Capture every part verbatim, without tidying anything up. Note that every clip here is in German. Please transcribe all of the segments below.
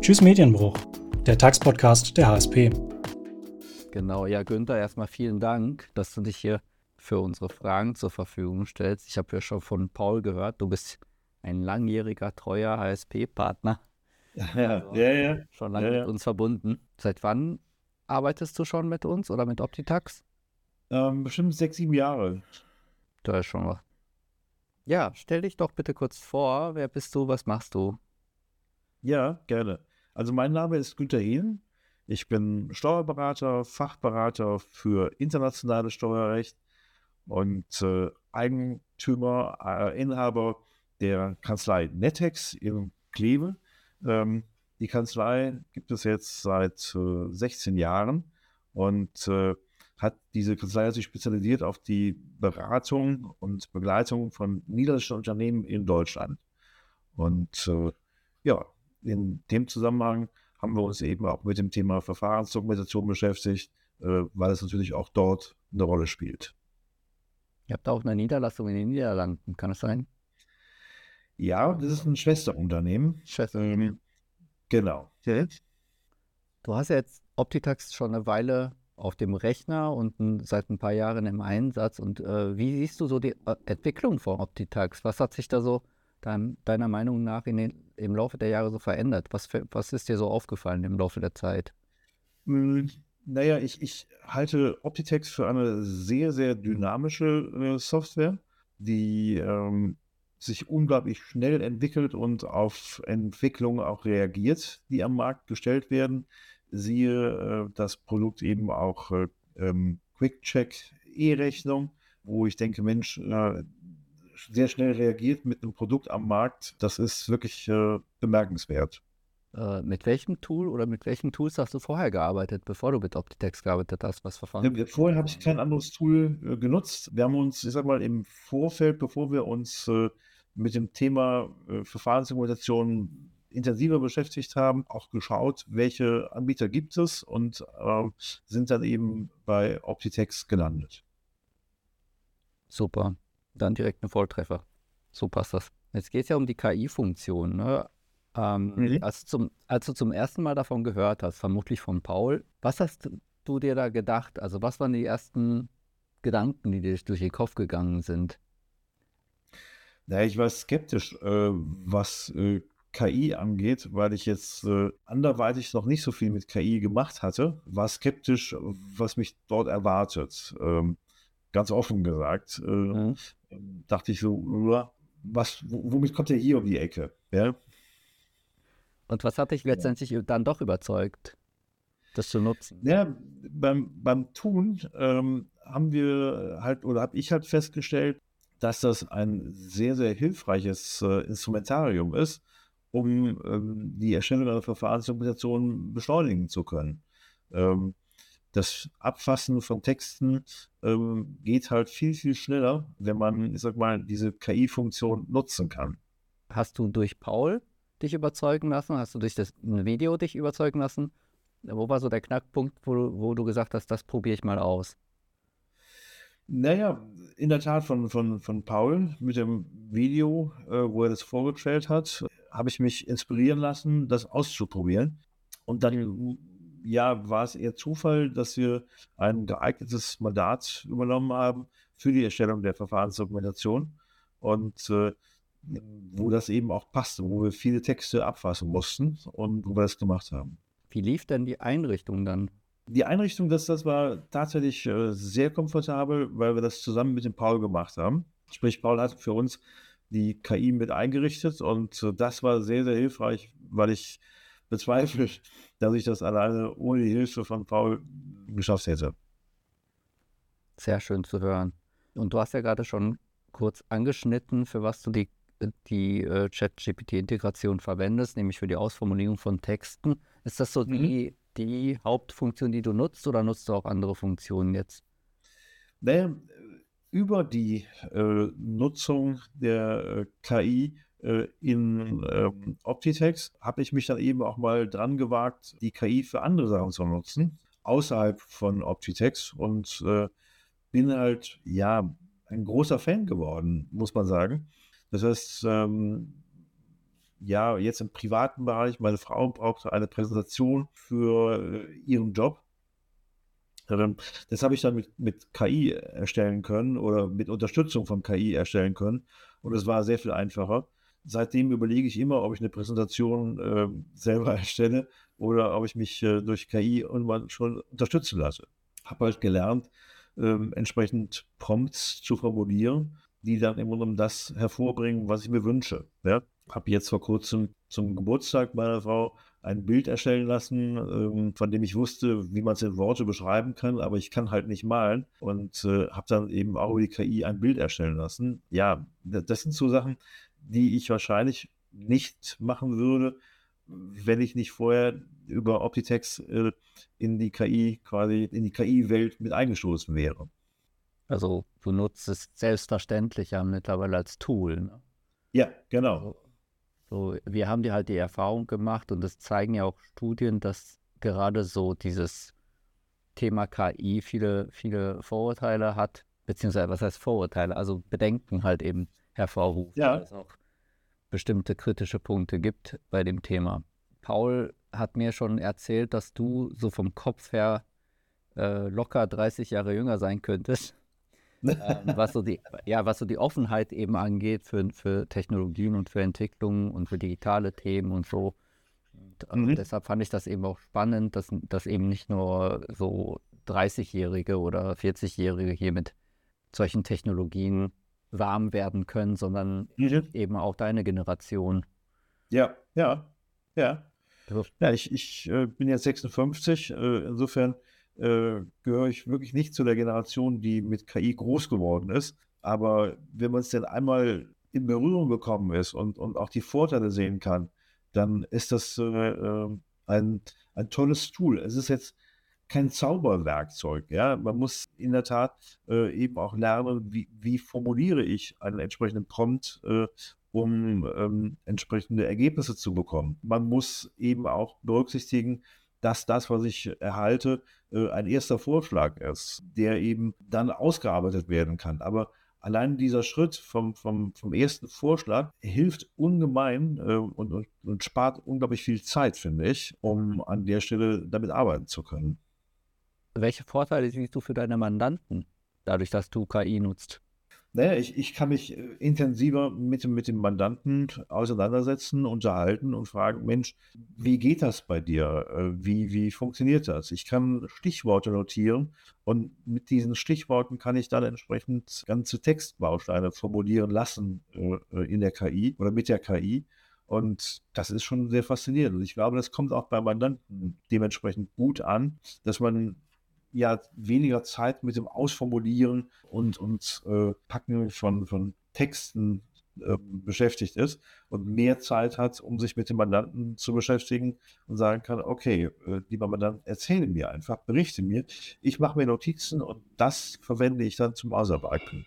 Tschüss Medienbruch, der Tax-Podcast der H S P. Genau, ja, Günther, erstmal vielen Dank, dass du dich hier für unsere Fragen zur Verfügung stellst. Ich habe ja schon von Paul gehört, du bist ein langjähriger, treuer H S P-Partner. Ja, Also ja, ja. schon lange ja, mit ja. uns verbunden. Seit wann arbeitest du schon mit uns oder mit OptiTax? Ähm, bestimmt sechs, sieben Jahre. Da ist schon was. Ja, stell dich doch bitte kurz vor. Wer bist du? Was machst du? Ja, gerne. Also mein Name ist Günther Hehn. Ich bin Steuerberater, Fachberater für internationales Steuerrecht und äh, Eigentümer, äh, Inhaber der Kanzlei Nettex in Kleve. Ähm, die Kanzlei gibt es jetzt seit äh, sechzehn Jahren und äh, hat diese Kanzlei sich spezialisiert auf die Beratung und Begleitung von niederländischen Unternehmen in Deutschland. Und äh, ja, in dem Zusammenhang haben wir uns eben auch mit dem Thema Verfahrensdokumentation beschäftigt, äh, weil es natürlich auch dort eine Rolle spielt. Ihr habt auch eine Niederlassung in den Niederlanden, kann es sein? Ja, das ist ein Schwesterunternehmen. Schwesterunternehmen. Ähm, genau. Du hast ja jetzt OptiTax schon eine Weile auf dem Rechner und ein, seit ein paar Jahren im Einsatz. Und äh, wie siehst du so die äh, Entwicklung von OptiTax? Was hat sich da so dein, deiner Meinung nach in den, im Laufe der Jahre so verändert? Was, für- was ist dir so aufgefallen im Laufe der Zeit? Ähm, Naja, ich, ich halte OptiTex für eine sehr, sehr dynamische äh, Software, die ähm, sich unglaublich schnell entwickelt und auf Entwicklungen auch reagiert, die am Markt gestellt werden. Siehe äh, das Produkt eben auch äh, ähm, QuickCheck E-Rechnung, wo ich denke, Mensch, äh, sehr schnell reagiert mit einem Produkt am Markt. Das ist wirklich äh, bemerkenswert. Äh, mit welchem Tool oder mit welchen Tools hast du vorher gearbeitet, bevor du mit OptiTax gearbeitet hast? Was Verfahren? Ja, vorher habe ich kein anderes Tool äh, genutzt. Wir haben uns, ich sag mal, im Vorfeld, bevor wir uns äh, mit dem Thema äh, Verfahrensdokumentation intensiver beschäftigt haben, auch geschaut, welche Anbieter gibt es und äh, sind dann eben bei OptiTex gelandet. Super. Dann direkt ein Volltreffer. So passt das. Jetzt geht es ja um die K I-Funktion. Ne? Ähm, Mhm. als, du zum, als du zum ersten Mal davon gehört hast, vermutlich von Paul, was hast du dir da gedacht? Also was waren die ersten Gedanken, die dir durch den Kopf gegangen sind? Naja, ich war skeptisch, äh, was äh, K I angeht, weil ich jetzt äh, anderweitig noch nicht so viel mit K I gemacht hatte. War skeptisch, was mich dort erwartet. Ähm, ganz offen gesagt. Äh, Mhm. dachte ich so, uah, was, w- womit kommt er hier um die Ecke? Ja? Und was hat dich letztendlich dann doch überzeugt, das zu nutzen? Ja, beim, beim Tun ähm, haben wir halt, oder habe ich halt festgestellt, dass das ein sehr, sehr hilfreiches äh, Instrumentarium ist, um ähm, die Erstellung einer Verfahrensdokumentation beschleunigen zu können. Ähm, das Abfassen von Texten ähm, geht halt viel, viel schneller, wenn man, ich sag mal, diese K I-Funktion nutzen kann. Hast du durch Paul dich überzeugen lassen? Hast du durch das ein Video dich überzeugen lassen? Wo war so der Knackpunkt, wo, du- wo du gesagt hast, das probiere ich mal aus? Naja, in der Tat von, von, von Paul mit dem Video, äh, wo er das vorgestellt hat, habe ich mich inspirieren lassen, das auszuprobieren. Und dann, ja, war es eher Zufall, dass wir ein geeignetes Mandat übernommen haben für die Erstellung der Verfahrensdokumentation und äh, wo das eben auch passte, wo wir viele Texte abfassen mussten und wo wir das gemacht haben. Wie lief denn die Einrichtung dann? Die Einrichtung, das, das war tatsächlich äh, sehr komfortabel, weil wir das zusammen mit dem Paul gemacht haben. Sprich, Paul hat für uns die K I mit eingerichtet und äh, das war sehr, sehr hilfreich, weil ich bezweifle, dass ich das alleine ohne die Hilfe von Paul geschafft hätte. Sehr schön zu hören. Und du hast ja gerade schon kurz angeschnitten, für was du die, die äh, ChatGPT-Integration verwendest, nämlich für die Ausformulierung von Texten. Ist das so Mhm. die, die Hauptfunktion, die du nutzt, oder nutzt du auch andere Funktionen jetzt? Naja, über die äh, Nutzung der äh, K I äh, in ähm, OptiTex habe ich mich dann eben auch mal dran gewagt, die K I für andere Sachen zu nutzen, außerhalb von OptiTex und äh, bin halt, ja, ein großer Fan geworden, muss man sagen. Das heißt, ähm, ja, jetzt im privaten Bereich, meine Frau brauchte eine Präsentation für äh, ihren Job. Ähm, Das habe ich dann mit, mit K I erstellen können oder mit Unterstützung von K I erstellen können. Und es war sehr viel einfacher. Seitdem überlege ich immer, ob ich eine Präsentation äh, selber erstelle oder ob ich mich äh, durch K I irgendwann schon unterstützen lasse. Habe halt gelernt, ähm, entsprechend Prompts zu formulieren, die dann im Grunde genommen das hervorbringen, was ich mir wünsche. Ja? Habe jetzt vor kurzem zum Geburtstag meiner Frau ein Bild erstellen lassen, ähm, von dem ich wusste, wie man es in Worte beschreiben kann, aber ich kann halt nicht malen und äh, habe dann eben auch über die K I ein Bild erstellen lassen. Ja, d- das sind so Sachen, die ich wahrscheinlich nicht machen würde, wenn ich nicht vorher über Optitext äh, in die K I quasi in die K I-Welt mit eingestoßen wäre. Also du nutzt es selbstverständlich ja mittlerweile als Tool. Ne? Ja, genau. So, so, wir haben die halt die Erfahrung gemacht und das zeigen ja auch Studien, dass gerade so dieses Thema K I viele, viele Vorurteile hat, beziehungsweise was heißt Vorurteile, also Bedenken halt eben hervorruft, Ja. weil es auch bestimmte kritische Punkte gibt bei dem Thema. Paul hat mir schon erzählt, dass du so vom Kopf her äh, locker dreißig Jahre jünger sein könntest, ähm, was so die, ja, was so die Offenheit eben angeht für, für Technologien und für Entwicklungen und für digitale Themen und so. Und, äh, Mhm. deshalb fand ich das eben auch spannend, dass, dass eben nicht nur so dreißig-Jährige oder vierzig-Jährige hier mit solchen Technologien warm werden können, sondern Mhm. eben auch deine Generation. Ja, ja, ja. So, Ja, ich, ich äh, bin jetzt sechsundfünfzig, äh, insofern äh, gehöre ich wirklich nicht zu der Generation, die mit K I groß geworden ist. Aber wenn man es denn einmal in Berührung gekommen ist und, und auch die Vorteile sehen kann, dann ist das äh, äh, ein, ein tolles Tool. Es ist jetzt kein Zauberwerkzeug, ja. Man muss in der Tat äh, eben auch lernen, wie, wie formuliere ich einen entsprechenden Prompt, äh, um ähm, entsprechende Ergebnisse zu bekommen. Man muss eben auch berücksichtigen, dass das, was ich erhalte, äh, ein erster Vorschlag ist, der eben dann ausgearbeitet werden kann. Aber allein dieser Schritt vom, vom, vom ersten Vorschlag hilft ungemein äh, und, und, und spart unglaublich viel Zeit, finde ich, um an der Stelle damit arbeiten zu können. welche Vorteile siehst du für deine Mandanten, dadurch, dass du K I nutzt? Naja, ich, ich kann mich äh, intensiver mit, dem- mit dem Mandanten auseinandersetzen, unterhalten und fragen, Mensch, wie geht das bei dir? Äh, Wie, wie funktioniert das? Ich kann Stichworte notieren und mit diesen Stichworten kann ich dann entsprechend ganze Textbausteine formulieren lassen äh, äh, in der K I oder mit der K I. Und das ist schon sehr faszinierend. Und ich glaube, das kommt auch bei Mandanten dementsprechend gut an, dass man ja weniger Zeit mit dem Ausformulieren und, und äh, Packen von, von Texten äh, beschäftigt ist und mehr Zeit hat, um sich mit dem Mandanten zu beschäftigen und sagen kann, okay, äh, lieber Mandant, erzähle mir einfach, berichte mir, ich mache mir Notizen und das verwende ich dann zum Ausarbeiten.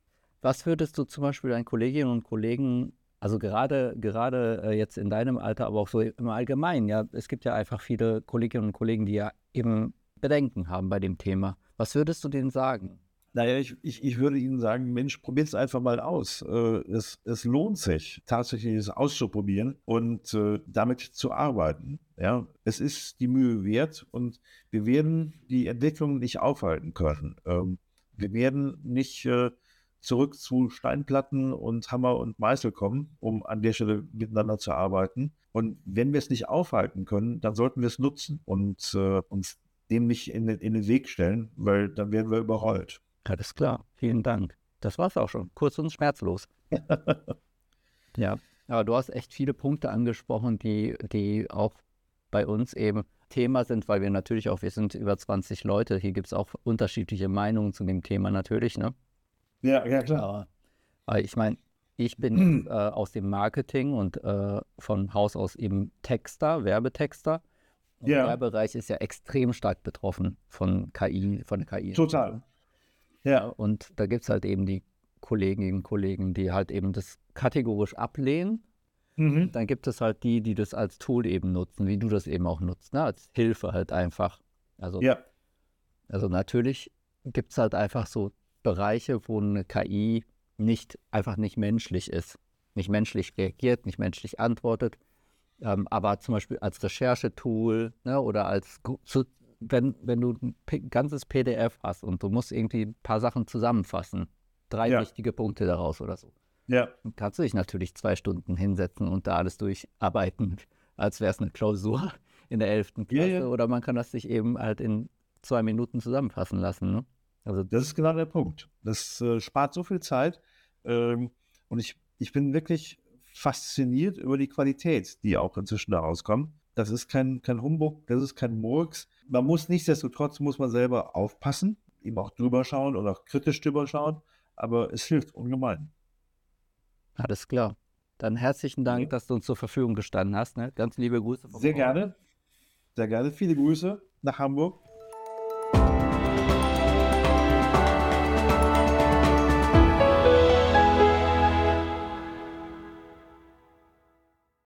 Was würdest du zum Beispiel deinen Kolleginnen und Kollegen, also gerade, gerade äh, jetzt in deinem Alter, aber auch so im Allgemeinen, ja, es gibt ja einfach viele Kolleginnen und Kollegen, die ja eben Bedenken haben bei dem Thema. Was würdest du denen sagen? Naja, ich, ich, ich würde Ihnen sagen, Mensch, probiert es einfach mal aus. Äh, es, es lohnt sich, tatsächlich es auszuprobieren und äh, damit zu arbeiten. Ja, es ist die Mühe wert und wir werden die Entwicklung nicht aufhalten können. Ähm, wir werden nicht äh, zurück zu Steinplatten und Hammer und Meißel kommen, um an der Stelle miteinander zu arbeiten. Und wenn wir es nicht aufhalten können, dann sollten wir es nutzen und äh, uns dem nicht in den, in den Weg stellen, weil dann werden wir überrollt. Alles klar, vielen Dank. Das war's auch schon. Kurz und schmerzlos. Ja, aber du hast echt viele Punkte angesprochen, die, die auch bei uns eben Thema sind, weil wir natürlich auch, wir sind über zwanzig Leute, hier gibt es auch unterschiedliche Meinungen zu dem Thema natürlich, ne? Ja, ja, klar. Aber, aber ich meine, ich bin jetzt, äh, aus dem Marketing und äh, von Haus aus eben Texter, Werbetexter. Und Ja, der Bereich ist ja extrem stark betroffen von K I, von der K I. total. Ja, Ja, und da gibt es halt eben die Kolleginnen und Kollegen, die halt eben das kategorisch ablehnen. mhm. Und dann gibt es halt die, die das als Tool eben nutzen, wie du das eben auch nutzt, ne? Als Hilfe halt einfach. Also, Ja, also natürlich gibt es halt einfach so Bereiche, wo eine K I nicht, einfach nicht menschlich ist. nicht menschlich reagiert, nicht menschlich antwortet. Ähm, aber zum Beispiel als Recherchetool, ne, oder als, zu, wenn, wenn du ein P- ganzes P D F hast und du musst irgendwie ein paar Sachen zusammenfassen, drei Ja. wichtige Punkte daraus oder so, Ja, dann kannst du dich natürlich zwei Stunden hinsetzen und da alles durcharbeiten, als wäre es eine Klausur in der elften Ja, Klasse. ja. Oder man kann das sich eben halt in zwei Minuten zusammenfassen lassen. Ne? Also das ist genau der Punkt. Das äh, spart so viel Zeit. Ähm, und ich, ich bin wirklich fasziniert über die Qualität, die auch inzwischen da rauskommt. Das ist kein, kein Humbug, das ist kein Murks. Man muss nichtsdestotrotz, muss man selber aufpassen, eben auch drüber schauen oder auch kritisch drüber schauen, aber es hilft ungemein. alles klar. Dann herzlichen Dank, Ja. dass du uns zur Verfügung gestanden hast. Ne? Ganz liebe Grüße vom Sehr Ort. gerne, sehr gerne. Viele Grüße nach Hamburg